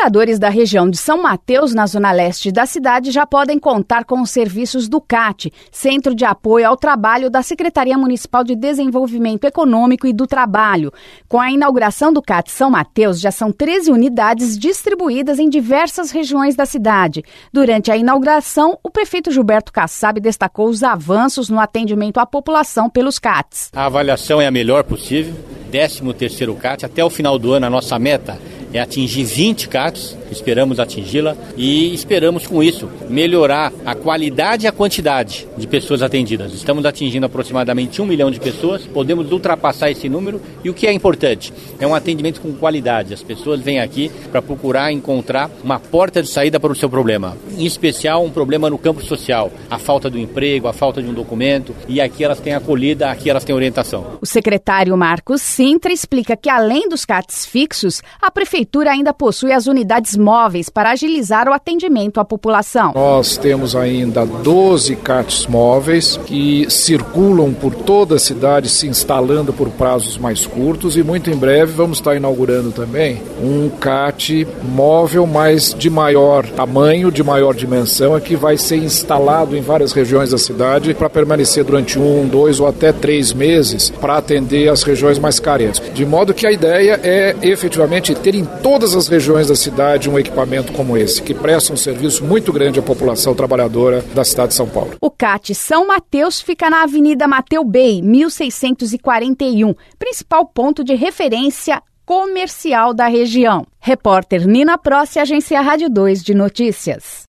moradores da região de São Mateus, na zona leste da cidade, já podem contar com os serviços do CAT, Centro de Apoio ao Trabalho da Secretaria Municipal de Desenvolvimento Econômico e do Trabalho. Com a inauguração do CAT São Mateus, já são 13 unidades distribuídas em diversas regiões da cidade. Durante a inauguração, o prefeito Gilberto Kassab destacou os avanços no atendimento à população pelos CATs. A avaliação é a melhor possível, 13º CAT. Até o final do ano, a nossa meta é atingir 20 CATs, esperamos atingi-la e esperamos com isso melhorar a qualidade e a quantidade de pessoas atendidas. Estamos atingindo aproximadamente 1 milhão de pessoas, podemos ultrapassar esse número e o que é importante é um atendimento com qualidade. As pessoas vêm aqui para procurar encontrar uma porta de saída para o seu problema, em especial um problema no campo social, a falta do emprego, a falta de um documento, e aqui elas têm acolhida, aqui elas têm orientação. O secretário Marcos Sintra explica que além dos CATs fixos, a prefeitura ainda possui as unidades móveis para agilizar o atendimento à população. Nós temos ainda 12 CATs móveis que circulam por toda a cidade, se instalando por prazos mais curtos, e muito em breve vamos estar inaugurando também um CAT móvel, mas de maior tamanho, de maior dimensão, que vai ser instalado em várias regiões da cidade para permanecer durante 1, 2 ou até 3 meses para atender as regiões mais carentes. De modo que a ideia é efetivamente ter em todas as regiões da cidade um equipamento como esse, que presta um serviço muito grande à população trabalhadora da cidade de São Paulo. O CAT São Mateus fica na Avenida Mateu Bey, 1641, principal ponto de referência comercial da região. Repórter Nina Prossi, Agência Rádio 2 de Notícias.